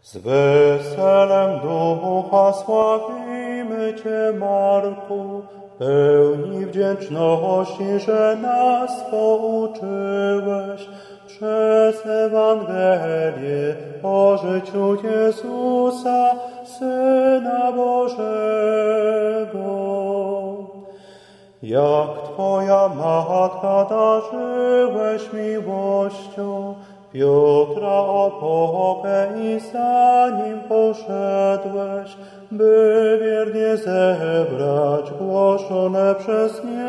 Z weselem ducha sławimy Cię, Marku, pełni wdzięczności, że nas pouczyłeś przez Ewangelię o życiu Jezusa, Syna Bożego. Jak Twoja matka darzyłeś miłością Piotra opokę i za nim poszedłeś, by wiernie zebrać głoszone przez nie